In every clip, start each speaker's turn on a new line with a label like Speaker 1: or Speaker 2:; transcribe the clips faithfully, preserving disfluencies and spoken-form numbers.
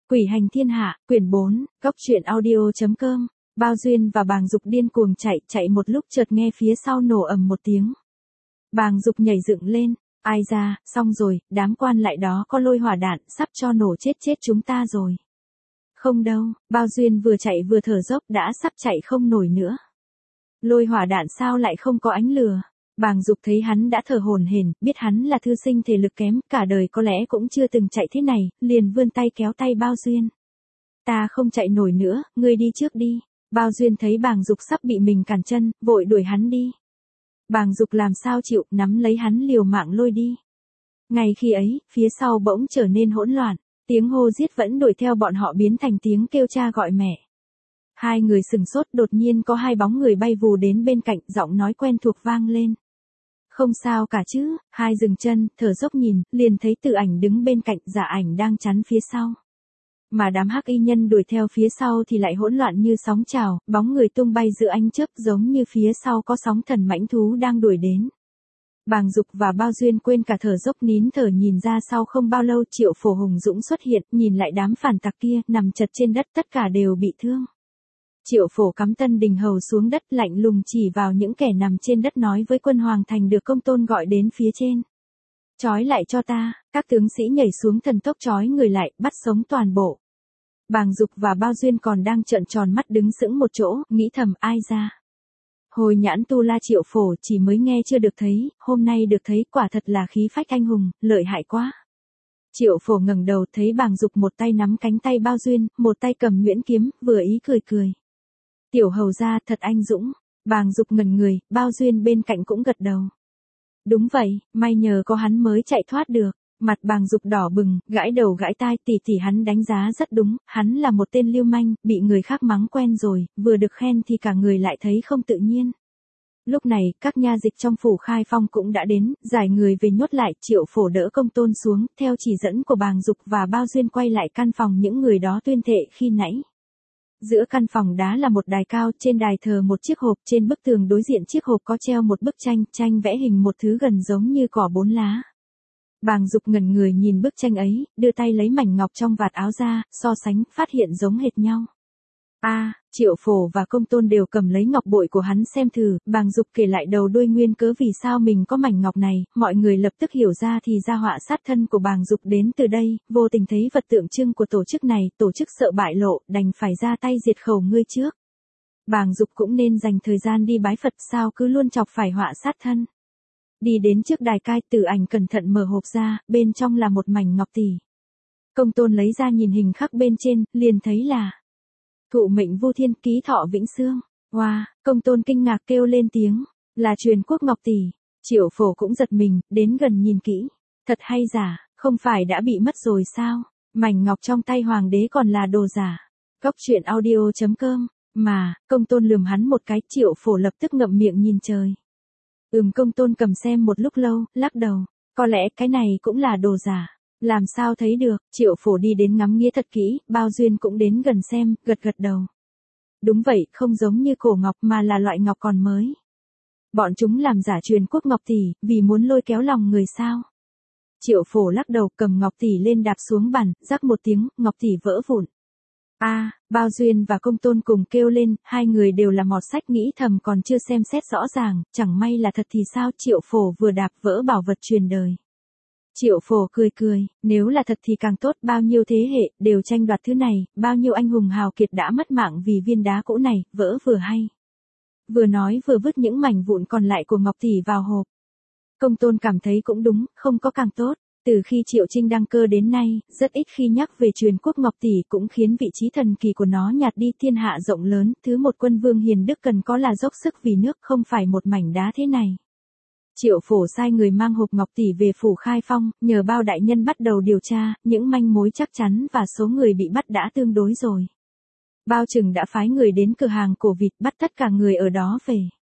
Speaker 1: Quỷ hành thiên hạ, quyển bốn, góc truyện audio.com. Bao Duyên và Bàng Dục điên cuồng chạy, chạy một lúc chợt nghe phía sau nổ ầm một tiếng. Bàng Dục nhảy dựng lên, ai ra, xong rồi, đám quan lại đó có lôi hỏa đạn, sắp cho nổ chết chết chúng ta rồi. Không đâu, Bao Duyên vừa chạy vừa thở dốc đã sắp chạy không nổi nữa. Lôi hỏa đạn sao lại không có ánh lửa? Bàng Dục thấy hắn đã thở hổn hển, biết hắn là thư sinh thể lực kém, cả đời có lẽ cũng chưa từng chạy thế này, liền vươn tay kéo tay Bao Duyên. Ta không chạy nổi nữa, ngươi đi trước đi. Bao Duyên thấy Bàng Dục sắp bị mình cản chân, vội đuổi hắn đi. Bàng Dục làm sao chịu, nắm lấy hắn liều mạng lôi đi. Ngay khi ấy, phía sau bỗng trở nên hỗn loạn, tiếng hô giết vẫn đuổi theo bọn họ biến thành tiếng kêu cha gọi mẹ. Hai người sừng sốt, đột nhiên có hai bóng người bay vù đến bên cạnh, giọng nói quen thuộc vang lên. Không sao cả chứ, hai dừng chân, thở dốc nhìn, liền thấy Tử Ảnh đứng bên cạnh, Giả Ảnh đang chắn phía sau. Mà đám hắc y nhân đuổi theo phía sau thì lại hỗn loạn như sóng trào, bóng người tung bay giữa ánh chớp giống như phía sau có sóng thần mãnh thú đang đuổi đến. Bàng Dục và Bao Duyên quên cả thở dốc nín thở nhìn ra sau không bao lâu Triệu Phổ hùng dũng xuất hiện, nhìn lại đám phản tặc kia, nằm chật trên đất tất cả đều bị thương. Triệu Phổ cắm Tân Đình Hầu xuống đất lạnh lùng chỉ vào những kẻ nằm trên đất nói với quân Hoàng Thành được Công Tôn gọi đến phía trên. Trói lại cho ta, các tướng sĩ nhảy xuống thần tốc trói người lại, bắt sống toàn bộ. Bàng Dục và Bao Duyên còn đang trợn tròn mắt đứng sững một chỗ, nghĩ thầm ai ra. Hồi nhãn tu la Triệu Phổ chỉ mới nghe chưa được thấy, hôm nay được thấy quả thật là khí phách anh hùng, lợi hại quá. Triệu Phổ ngẩng đầu thấy Bàng Dục một tay nắm cánh tay Bao Duyên, một tay cầm nhuyễn kiếm, vừa ý cười cười. Tiểu hầu gia thật anh dũng. Bàng Dục ngẩn người, Bao Duyên bên cạnh cũng gật đầu. Đúng vậy, may nhờ có hắn mới chạy thoát được. Mặt Bàng Dục đỏ bừng, gãi đầu gãi tai, tỉ tỉ hắn đánh giá rất đúng, hắn là một tên lưu manh, bị người khác mắng quen rồi, vừa được khen thì cả người lại thấy không tự nhiên. Lúc này, các nha dịch trong phủ Khai Phong cũng đã đến, giải người về nhốt lại, Triệu Phổ đỡ Công Tôn xuống, theo chỉ dẫn của Bàng Dục và Bao Duyên quay lại căn phòng những người đó tuyên thệ khi nãy. Giữa căn phòng đá là một đài cao, trên đài thờ một chiếc hộp, trên bức tường đối diện chiếc hộp có treo một bức tranh, tranh vẽ hình một thứ gần giống như cỏ bốn lá. Bàng Dục ngẩn người nhìn bức tranh ấy, đưa tay lấy mảnh ngọc trong vạt áo ra, so sánh, phát hiện giống hệt nhau. A, à, Triệu Phổ và Công Tôn đều cầm lấy ngọc bội của hắn xem thử, Bàng Dục kể lại đầu đuôi nguyên cớ vì sao mình có mảnh ngọc này, mọi người lập tức hiểu ra thì ra họa sát thân của Bàng Dục đến từ đây, vô tình thấy vật tượng trưng của tổ chức này, tổ chức sợ bại lộ, đành phải ra tay diệt khẩu ngươi trước. Bàng Dục cũng nên dành thời gian đi bái Phật, sao cứ luôn chọc phải họa sát thân. Đi đến trước đài cai, Tử Ảnh cẩn thận mở hộp ra, bên trong là một mảnh ngọc tỷ. Công Tôn lấy ra nhìn hình khắc bên trên, liền thấy là thụ mệnh vô thiên, ký thọ vĩnh xương. Wow, Công Tôn kinh ngạc kêu lên tiếng, là truyền quốc ngọc tỷ. Triệu Phổ cũng giật mình, đến gần nhìn kỹ. Thật hay giả, không phải đã bị mất rồi sao? Mảnh ngọc trong tay hoàng đế còn là đồ giả. Góc truyện audio.com, mà, Công Tôn lườm hắn một cái, Triệu Phổ lập tức ngậm miệng nhìn trời. Ừm, Công Tôn cầm xem một lúc lâu, lắc đầu, có lẽ cái này cũng là đồ giả. Làm sao thấy được? Triệu Phổ đi đến ngắm nghía thật kỹ, Bao Duyên cũng đến gần xem, gật gật đầu. Đúng vậy, không giống như cổ ngọc mà là loại ngọc còn mới. Bọn chúng làm giả truyền quốc ngọc tỷ, vì muốn lôi kéo lòng người sao? Triệu Phổ lắc đầu, cầm ngọc tỷ lên đạp xuống bàn, rắc một tiếng, ngọc tỷ vỡ vụn. A, à, Bao Duyên và Công Tôn cùng kêu lên, hai người đều là mọt sách nghĩ thầm còn chưa xem xét rõ ràng, chẳng may là thật thì sao? Triệu Phổ vừa đạp vỡ bảo vật truyền đời. Triệu Phổ cười cười, nếu là thật thì càng tốt, bao nhiêu thế hệ, đều tranh đoạt thứ này, bao nhiêu anh hùng hào kiệt đã mất mạng vì viên đá cũ này, vỡ vừa hay. Vừa nói vừa vứt những mảnh vụn còn lại của ngọc tỷ vào hộp. Công Tôn cảm thấy cũng đúng, không có càng tốt. Từ khi Triệu Trinh đăng cơ đến nay, rất ít khi nhắc về truyền quốc ngọc tỷ cũng khiến vị trí thần kỳ của nó nhạt đi. Thiên hạ rộng lớn, thứ một quân vương hiền đức cần có là dốc sức vì nước, không phải một mảnh đá thế này. Triệu Phổ sai người mang hộp ngọc tỷ về phủ Khai Phong, nhờ Bao đại nhân bắt đầu điều tra, những manh mối chắc chắn và số người bị bắt đã tương đối rồi. Bao Trừng đã phái người đến cửa hàng cổ vịt bắt tất cả người ở đó về.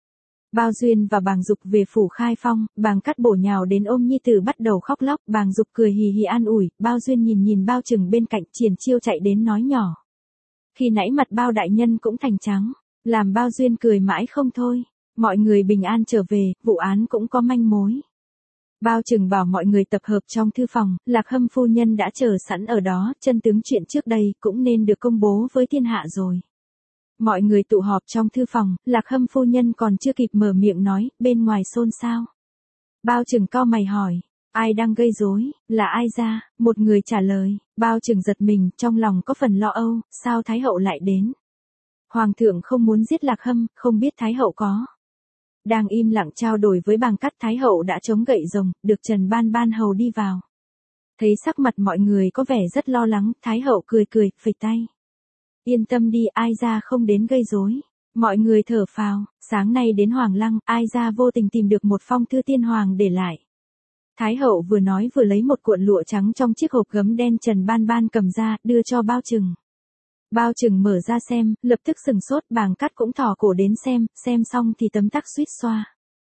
Speaker 1: Bao Duyên và Bàng Dục về phủ Khai Phong, Bàng Cát bổ nhào đến ôm nhi tử bắt đầu khóc lóc, Bàng Dục cười hì hì an ủi, Bao Duyên nhìn nhìn Bao Trừng bên cạnh, triển chiêu chạy đến nói nhỏ. Khi nãy mặt Bao đại nhân cũng thành trắng, làm Bao Duyên cười mãi không thôi. Mọi người bình an trở về, vụ án cũng có manh mối. Bao Trừng bảo mọi người tập hợp trong thư phòng, Lạc Hâm phu nhân đã chờ sẵn ở đó, chân tướng chuyện trước đây cũng nên được công bố với thiên hạ rồi. Mọi người tụ họp trong thư phòng, Lạc Hâm phu nhân còn chưa kịp mở miệng nói, bên ngoài xôn xao. Bao Trừng cau mày hỏi, ai đang gây rối, là ai ra, một người trả lời, Bao Trừng giật mình, trong lòng có phần lo âu, sao Thái hậu lại đến. Hoàng thượng không muốn giết Lạc Hâm, không biết Thái hậu có. Đang im lặng trao đổi với Bàng Cát, Thái hậu đã chống gậy rồng, được Trần Ban Ban hầu đi vào. Thấy sắc mặt mọi người có vẻ rất lo lắng, Thái hậu cười cười, phẩy tay. Yên tâm đi, ai ra không đến gây rối. Mọi người thở phào, sáng nay đến Hoàng Lăng, ai ra vô tình tìm được một phong thư tiên hoàng để lại. Thái hậu vừa nói vừa lấy một cuộn lụa trắng trong chiếc hộp gấm đen Trần Ban Ban cầm ra, đưa cho Bao Trừng. Bao Trừng mở ra xem, lập tức sừng sốt, Bàng Cát cũng thò cổ đến xem, xem xong thì tấm tắc suýt xoa.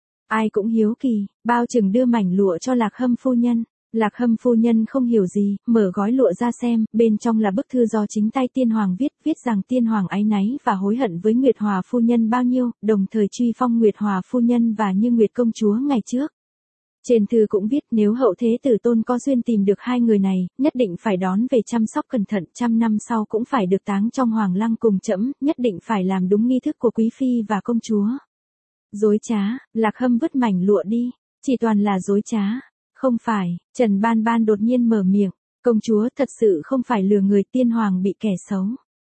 Speaker 1: Ai cũng hiếu kỳ, Bao Trừng đưa mảnh lụa cho Lạc Hâm phu nhân. Lạc Hâm phu nhân không hiểu gì, mở gói lụa ra xem, bên trong là bức thư do chính tay tiên hoàng viết, viết rằng tiên hoàng áy náy và hối hận với Nguyệt Hòa phu nhân bao nhiêu, đồng thời truy phong Nguyệt Hòa phu nhân và Như Nguyệt công chúa ngày trước. Trên thư cũng viết nếu hậu thế tử tôn có duyên tìm được hai người này, nhất định phải đón về chăm sóc cẩn thận, trăm năm sau cũng phải được táng trong Hoàng Lăng cùng trẫm, nhất định phải làm đúng nghi thức của quý phi và công chúa. Dối trá, Lạc Hâm vứt mảnh lụa đi, chỉ toàn là dối trá. Không phải, Trần Ban Ban đột nhiên mở miệng, công chúa thật sự không phải lừa người, tiên hoàng bị kẻ xấu.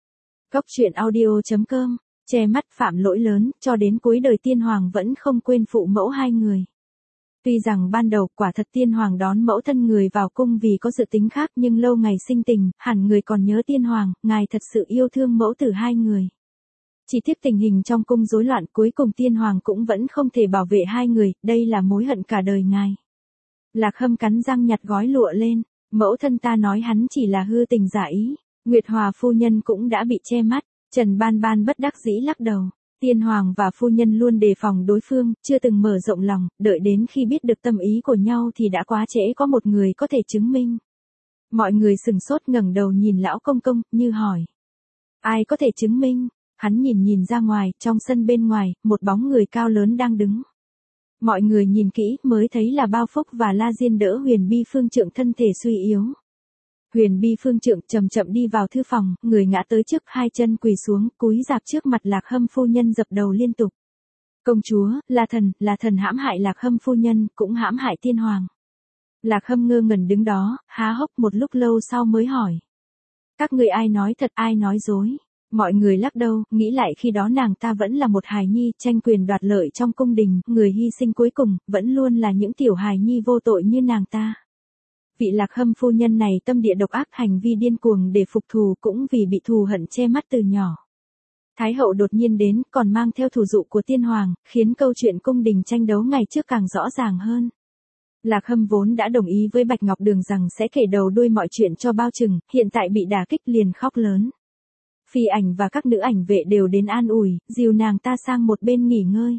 Speaker 1: Cốc truyện audio chấm com, che mắt phạm lỗi lớn, cho đến cuối đời tiên hoàng vẫn không quên phụ mẫu hai người. Tuy rằng ban đầu quả thật tiên hoàng đón mẫu thân người vào cung vì có dự tính khác, nhưng lâu ngày sinh tình, hẳn người còn nhớ tiên hoàng, ngài thật sự yêu thương mẫu tử hai người. Chỉ tiếc tình hình trong cung rối loạn, cuối cùng tiên hoàng cũng vẫn không thể bảo vệ hai người, đây là mối hận cả đời ngài. Lạc Hâm cắn răng nhặt gói lụa lên, mẫu thân ta nói hắn chỉ là hư tình giả ý, Nguyệt Hòa phu nhân cũng đã bị che mắt, Trần Ban Ban bất đắc dĩ lắc đầu, tiên hoàng và phu nhân luôn đề phòng đối phương, chưa từng mở rộng lòng, đợi đến khi biết được tâm ý của nhau thì đã quá trễ, có một người có thể chứng minh. Mọi người sừng sốt ngẩng đầu nhìn lão công công, như hỏi. Ai có thể chứng minh? Hắn nhìn nhìn ra ngoài, trong sân bên ngoài, một bóng người cao lớn đang đứng. Mọi người nhìn kỹ mới thấy là Bao Phúc và La Diên đỡ Huyền Bi Phương Trượng thân thể suy yếu. Huyền Bi Phương Trượng chậm chậm đi vào thư phòng, người ngã tới trước, hai chân quỳ xuống, cúi rạp trước mặt Lạc Hâm phu nhân dập đầu liên tục. Công chúa, là thần, là thần hãm hại Lạc Hâm phu nhân, cũng hãm hại tiên hoàng. Lạc Hâm ngơ ngẩn đứng đó, há hốc một lúc lâu sau mới hỏi. Các người ai nói thật, ai nói dối? Mọi người lắc đầu, nghĩ lại khi đó nàng ta vẫn là một hài nhi, tranh quyền đoạt lợi trong cung đình, người hy sinh cuối cùng, vẫn luôn là những tiểu hài nhi vô tội như nàng ta. Vị Lạc Hâm phu nhân này tâm địa độc ác, hành vi điên cuồng để phục thù, cũng vì bị thù hận che mắt từ nhỏ. Thái hậu đột nhiên đến, còn mang theo thủ dụ của tiên hoàng, khiến câu chuyện cung đình tranh đấu ngày trước càng rõ ràng hơn. Lạc Hâm vốn đã đồng ý với Bạch Ngọc Đường rằng sẽ kể đầu đuôi mọi chuyện cho Bao Trừng, hiện tại bị đả kích liền khóc lớn. Phi ảnh và các nữ ảnh vệ đều đến an ủi, dìu nàng ta sang một bên nghỉ ngơi.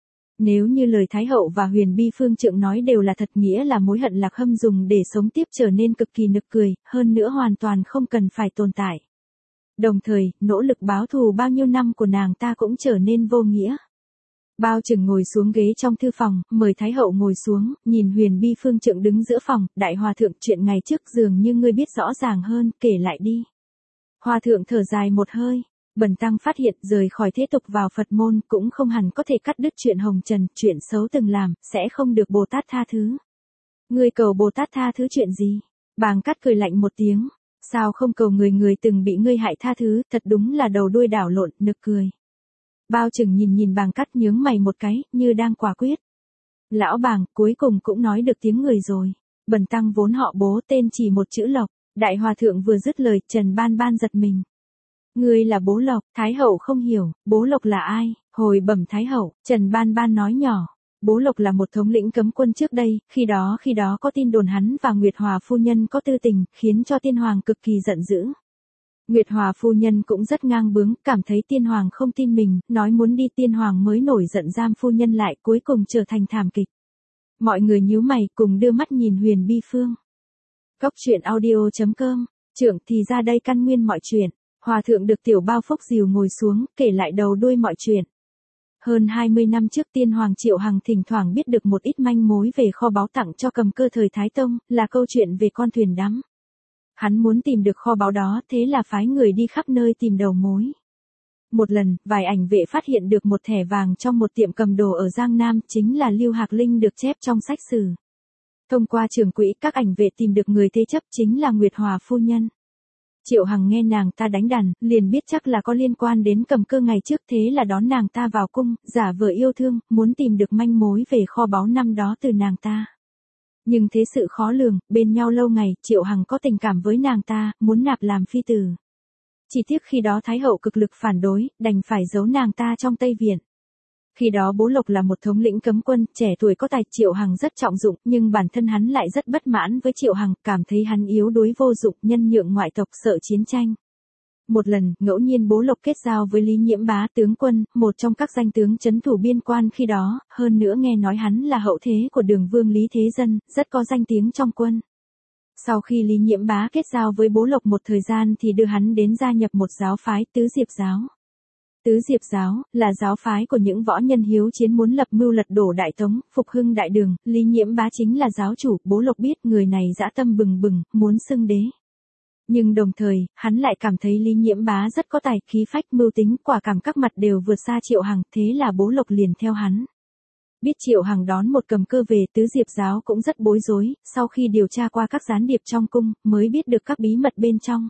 Speaker 1: Nếu như lời Thái hậu và Huyền Bi Phương Trượng nói đều là thật, nghĩa là mối hận Lạc Hâm dùng để sống tiếp trở nên cực kỳ nực cười, hơn nữa hoàn toàn không cần phải tồn tại. Đồng thời, nỗ lực báo thù bao nhiêu năm của nàng ta cũng trở nên vô nghĩa. Bao Trừng ngồi xuống ghế trong thư phòng, mời Thái hậu ngồi xuống, nhìn Huyền Bi Phương Trượng đứng giữa phòng, đại hòa thượng, chuyện ngày trước dường như ngươi biết rõ ràng hơn, kể lại đi. Hòa thượng thở dài một hơi, bần tăng phát hiện rời khỏi thế tục vào Phật môn cũng không hẳn có thể cắt đứt chuyện hồng trần, chuyện xấu từng làm, sẽ không được Bồ Tát tha thứ. Ngươi cầu Bồ Tát tha thứ chuyện gì? Bàng Cát cười lạnh một tiếng, sao không cầu người người từng bị ngươi hại tha thứ, thật đúng là đầu đuôi đảo lộn, nực cười. Bao Trừng nhìn nhìn Bàng Cát nhướng mày một cái, như đang quả quyết. Lão Bàng, cuối cùng cũng nói được tiếng người rồi. Bần tăng vốn họ Bố, tên chỉ một chữ Lộc. Đại hòa thượng vừa dứt lời, Trần Ban Ban giật mình. Ngươi là Bố Lộc? Thái hậu không hiểu, Bố Lộc là ai? Hồi bẩm Thái hậu, Trần Ban Ban nói nhỏ. Bố Lộc là một thống lĩnh cấm quân trước đây, khi đó khi đó có tin đồn hắn và Nguyệt Hòa phu nhân có tư tình, khiến cho tiên hoàng cực kỳ giận dữ. Nguyệt Hòa phu nhân cũng rất ngang bướng, cảm thấy tiên hoàng không tin mình, nói muốn đi, tiên hoàng mới nổi giận giam phu nhân lại, cuối cùng trở thành thảm kịch. Mọi người nhíu mày cùng đưa mắt nhìn Huyền Bi Phương. Cốc truyện audio chấm com, trưởng thì ra đây căn nguyên mọi chuyện. Hòa thượng được tiểu Bao Phúc dìu ngồi xuống, kể lại đầu đuôi mọi chuyện. Hơn hai mươi năm trước tiên hoàng Triệu Hằng thỉnh thoảng biết được một ít manh mối về kho báu tặng cho Cầm Cơ thời Thái Tông, là câu chuyện về con thuyền đắm. Hắn muốn tìm được kho báu đó, thế là phái người đi khắp nơi tìm đầu mối. Một lần, vài ảnh vệ phát hiện được một thẻ vàng trong một tiệm cầm đồ ở Giang Nam, chính là Lưu Hạc Linh được chép trong sách sử. Thông qua trưởng quỹ, các ảnh vệ tìm được người thế chấp chính là Nguyệt Hòa phu nhân. Triệu Hằng nghe nàng ta đánh đàn, liền biết chắc là có liên quan đến Cầm Cơ ngày trước, thế là đón nàng ta vào cung, giả vờ yêu thương, muốn tìm được manh mối về kho báu năm đó từ nàng ta. Nhưng thế sự khó lường, bên nhau lâu ngày, Triệu Hằng có tình cảm với nàng ta, muốn nạp làm phi tử. Chỉ tiếc khi đó Thái hậu cực lực phản đối, đành phải giấu nàng ta trong Tây Viện. Khi đó Bố Lộc là một thống lĩnh cấm quân, trẻ tuổi có tài, Triệu Hằng rất trọng dụng, nhưng bản thân hắn lại rất bất mãn với Triệu Hằng, cảm thấy hắn yếu đuối vô dụng, nhân nhượng ngoại tộc, sợ chiến tranh. Một lần, ngẫu nhiên Bố Lộc kết giao với Lý Nhiễm Bá tướng quân, một trong các danh tướng trấn thủ biên quan khi đó, hơn nữa nghe nói hắn là hậu thế của Đường Vương Lý Thế Dân, rất có danh tiếng trong quân. Sau khi Lý Nhiễm Bá kết giao với Bố Lộc một thời gian thì đưa hắn đến gia nhập một giáo phái, Tứ Diệp giáo. Tứ Diệp giáo là giáo phái của những võ nhân hiếu chiến muốn lập mưu lật đổ Đại Tống, phục hưng Đại Đường, Lý Nhiễm Bá chính là giáo chủ. Bố Lộc biết người này dã tâm bừng bừng, muốn xưng đế. Nhưng đồng thời, hắn lại cảm thấy Lý Nhiễm Bá rất có tài, khí phách, mưu tính, quả cảm các mặt đều vượt xa Triệu Hằng, thế là Bố Lộc liền theo hắn. Biết Triệu Hằng đón một Cầm Cơ về, Tứ Diệp giáo cũng rất bối rối, sau khi điều tra qua các gián điệp trong cung, mới biết được các bí mật bên trong.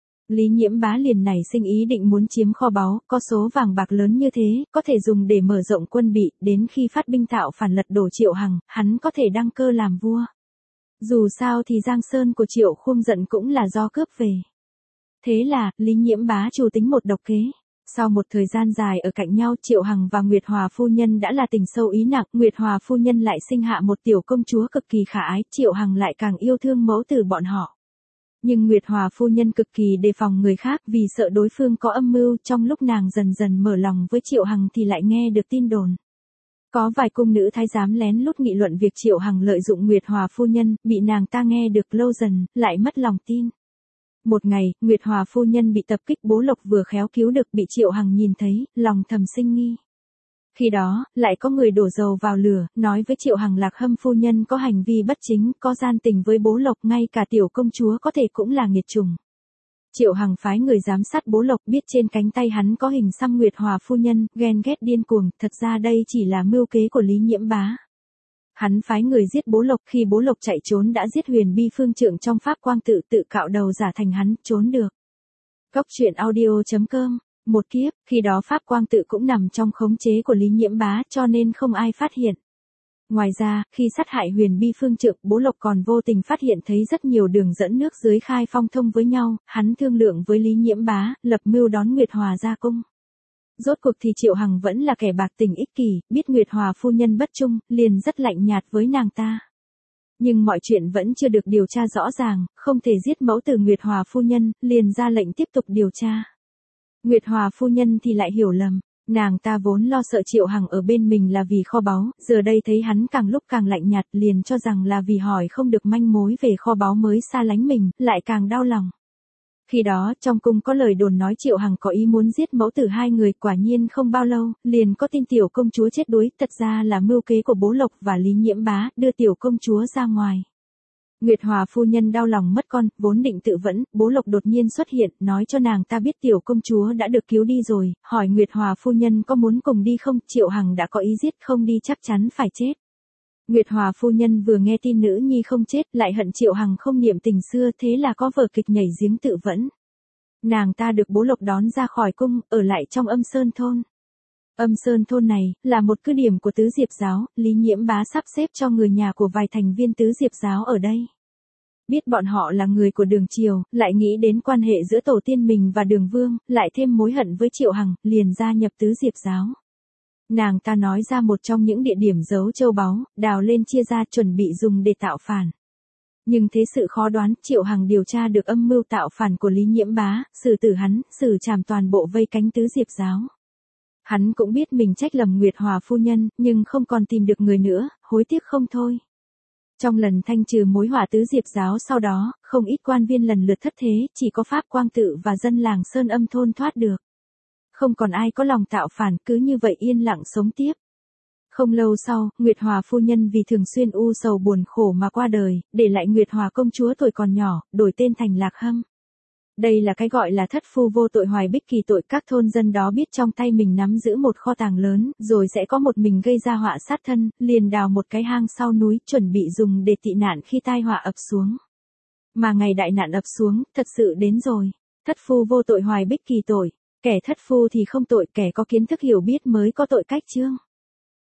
Speaker 1: Lý Nhiễm Bá liền nảy sinh ý định muốn chiếm kho báu, có số vàng bạc lớn như thế, có thể dùng để mở rộng quân bị, đến khi phát binh tạo phản lật đổ Triệu Hằng, hắn có thể đăng cơ làm vua. Dù sao thì Giang Sơn của Triệu Khum giận cũng là do cướp về. Thế là, Lý Nhiễm Bá chủ tính một độc kế. Sau một thời gian dài ở cạnh nhau, Triệu Hằng và Nguyệt Hòa phu nhân đã là tình sâu ý nặng, Nguyệt Hòa phu nhân lại sinh hạ một tiểu công chúa cực kỳ khả ái, Triệu Hằng lại càng yêu thương mẫu tử bọn họ. Nhưng Nguyệt Hòa phu nhân cực kỳ đề phòng người khác, vì sợ đối phương có âm mưu, trong lúc nàng dần dần mở lòng với Triệu Hằng thì lại nghe được tin đồn. Có vài cung nữ thái giám lén lút nghị luận việc Triệu Hằng lợi dụng Nguyệt Hòa phu nhân, bị nàng ta nghe được, lâu dần, lại mất lòng tin. Một ngày, Nguyệt Hòa phu nhân bị tập kích, Bố Lộc vừa khéo cứu được, bị Triệu Hằng nhìn thấy, lòng thầm sinh nghi. Khi đó, lại có người đổ dầu vào lửa, nói với Triệu Hằng Lạc Hâm phu nhân có hành vi bất chính, có gian tình với Bố Lộc, ngay cả tiểu công chúa có thể cũng là nghiệt chủng. Triệu Hằng phái người giám sát Bố Lộc, biết trên cánh tay hắn có hình xăm Nguyệt Hòa phu nhân, ghen ghét điên cuồng, thật ra đây chỉ là mưu kế của Lý Nhiễm Bá. Hắn phái người giết Bố Lộc, khi Bố Lộc chạy trốn đã giết Huyền Bi Phương Trượng trong Pháp Quang tự, tự cạo đầu giả thành hắn, trốn được. Góc truyện audio chấm com. Một kiếp, khi đó Pháp Quang tự cũng nằm trong khống chế của Lý Nhiễm Bá, cho nên không ai phát hiện. Ngoài ra, khi sát hại Huyền Bi Phương Trượng, Bố Lộc còn vô tình phát hiện thấy rất nhiều đường dẫn nước dưới Khai Phong thông với nhau, hắn thương lượng với Lý Nhiễm Bá, lập mưu đón Nguyệt Hòa ra cung. Rốt cuộc thì Triệu Hằng vẫn là kẻ bạc tình ích kỷ, biết Nguyệt Hòa phu nhân bất trung, liền rất lạnh nhạt với nàng ta. Nhưng mọi chuyện vẫn chưa được điều tra rõ ràng, không thể giết mẫu tử Nguyệt Hòa phu nhân, liền ra lệnh tiếp tục điều tra. Nguyệt Hòa phu nhân thì lại hiểu lầm, nàng ta vốn lo sợ Triệu Hằng ở bên mình là vì kho báu, giờ đây thấy hắn càng lúc càng lạnh nhạt, liền cho rằng là vì hỏi không được manh mối về kho báu mới xa lánh mình, lại càng đau lòng. Khi đó, trong cung có lời đồn nói Triệu Hằng có ý muốn giết mẫu tử hai người, quả nhiên không bao lâu, liền có tin tiểu công chúa chết đuối, thật ra là mưu kế của Bố Lộc và Lý Nhiễm Bá, đưa tiểu công chúa ra ngoài. Nguyệt Hòa phu nhân đau lòng mất con, vốn định tự vẫn, Bố Lộc đột nhiên xuất hiện, nói cho nàng ta biết tiểu công chúa đã được cứu đi rồi, hỏi Nguyệt Hòa phu nhân có muốn cùng đi không, Triệu Hằng đã có ý giết, không đi chắc chắn phải chết. Nguyệt Hòa phu nhân vừa nghe tin nữ nhi không chết, lại hận Triệu Hằng không niệm tình xưa, thế là có vở kịch nhảy giếng tự vẫn. Nàng ta được Bố Lộc đón ra khỏi cung, ở lại trong Âm Sơn thôn. Âm Sơn thôn này, là một cứ điểm của Tứ Diệp giáo, Lý Nhiễm Bá sắp xếp cho người nhà của vài thành viên Tứ Diệp giáo ở đây. Biết bọn họ là người của Đường Triều, lại nghĩ đến quan hệ giữa tổ tiên mình và Đường Vương, lại thêm mối hận với Triệu Hằng, liền gia nhập Tứ Diệp giáo. Nàng ta nói ra một trong những địa điểm giấu châu báu, đào lên chia ra chuẩn bị dùng để tạo phản. Nhưng thế sự khó đoán, Triệu Hằng điều tra được âm mưu tạo phản của Lý Nhiễm Bá, xử tử hắn, xử trảm toàn bộ vây cánh Tứ Diệp giáo. Hắn cũng biết mình trách lầm Nguyệt Hòa phu nhân, nhưng không còn tìm được người nữa, hối tiếc không thôi. Trong lần thanh trừ mối họa Tứ Diệp giáo sau đó, không ít quan viên lần lượt thất thế, chỉ có Pháp Quang tự và dân làng Sơn Âm thôn thoát được. Không còn ai có lòng tạo phản, cứ như vậy yên lặng sống tiếp. Không lâu sau, Nguyệt Hòa phu nhân vì thường xuyên u sầu buồn khổ mà qua đời, để lại Nguyệt Hòa công chúa tuổi còn nhỏ, đổi tên thành Lạc Hâm. Đây là cái gọi là thất phu vô tội hoài bích kỳ tội, các thôn dân đó biết trong tay mình nắm giữ một kho tàng lớn, rồi sẽ có một mình gây ra họa sát thân, liền đào một cái hang sau núi, chuẩn bị dùng để tị nạn khi tai họa ập xuống. Mà ngày đại nạn ập xuống, thật sự đến rồi. Thất phu vô tội hoài bích kỳ tội, kẻ thất phu thì không tội, kẻ có kiến thức hiểu biết mới có tội cách chương.